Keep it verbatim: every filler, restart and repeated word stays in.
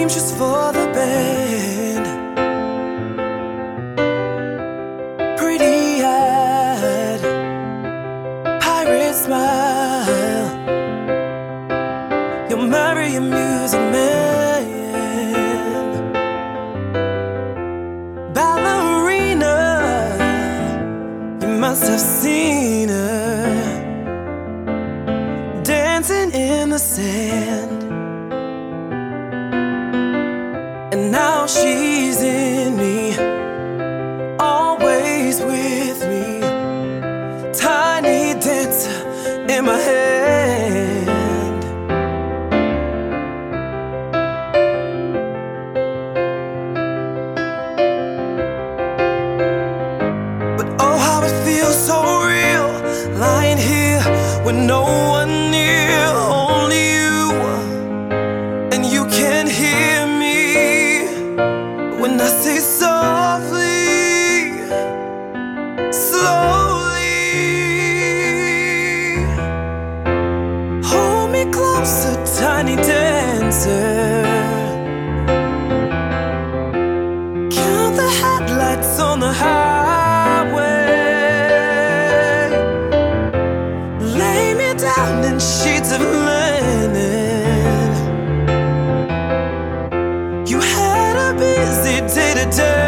just for the band. Pretty-eyed pirate smile. You'll marry a music man. Ballerina, you must have seen her dancing in the sand. And now she's in me, always with me. Tiny dancer in my hand. But oh, how it feels so real, lying here with no one near, only you. And you can't hear me when I say softly, slowly. Hold me closer, tiny dancer. Count the headlights on the highway. Lay me down in sheets of linen. You had a busy day today.